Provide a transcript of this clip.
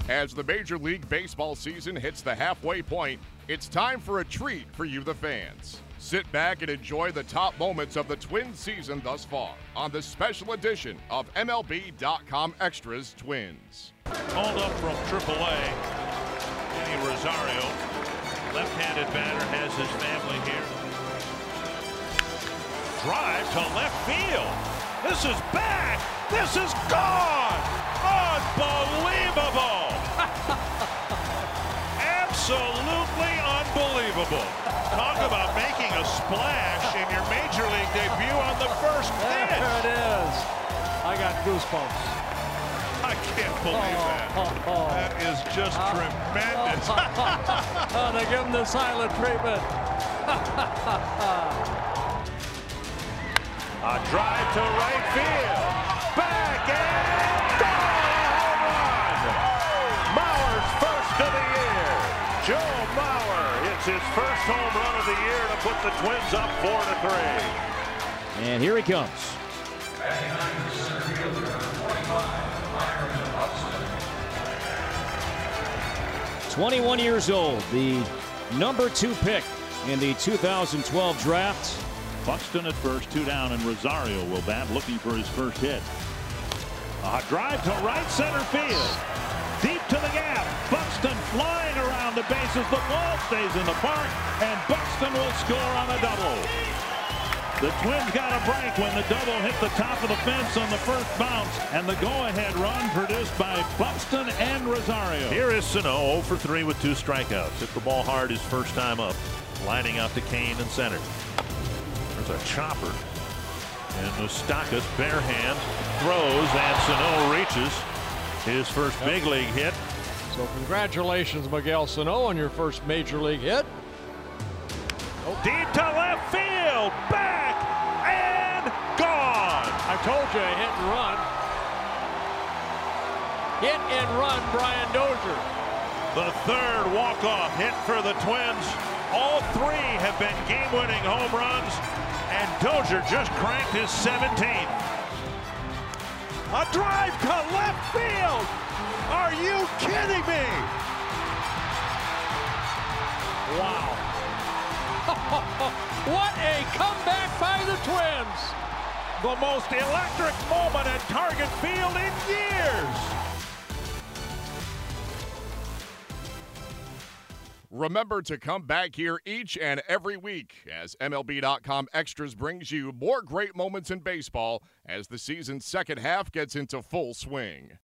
As the Major League Baseball season hits the halfway point, it's time for a treat for you, the fans. Sit back and enjoy the top moments of the Twins season thus far on this special edition of MLB.com Extras Twins. Called up from AAA, Danny Rosario, left-handed batter, has his family here. Drive to left field. This is back. This is gone. Unbelievable. Absolutely unbelievable. Talk about making a splash in your Major League debut on the first pitch. There it is. I got goosebumps. I can't believe that. That is just tremendous. They give him the silent treatment. A drive to right field. Back and gone! Home run! Mauer's first of the year. Joe Mauer hits his first home run of the year to put the Twins up 4-3. And here he comes. 21 years old, the number 2 pick in the 2012 draft. Buxton at first, 2 down, and Rosario will bat, looking for his first hit. A drive to right center field. Deep to the gap. Buxton flying around the bases. The ball stays in the park, and Buxton will score on a double. The Twins got a break when the double hit the top of the fence on the first bounce, and the go-ahead run produced by Buxton and Rosario. Here is Sano, 0 for 3 with 2 strikeouts. Hit the ball hard his first time up, lining out to Kane in center. There's a chopper, and Moustakas bare hand throws, and Sano reaches his first big league hit. So congratulations, Miguel Sano, on your first major league hit. Deep to left field, back and gone. I told you, hit and run. Hit and run, Brian Dozier. The third walk-off hit for the Twins. All 3 have been game-winning home runs, and Dozier just cranked his 17th. A drive to left field. Are you kidding me? Wow. What a comeback by the Twins. The most electric moment at Target Field in years. Remember to come back here each and every week as MLB.com Extras brings you more great moments in baseball as the season's second half gets into full swing.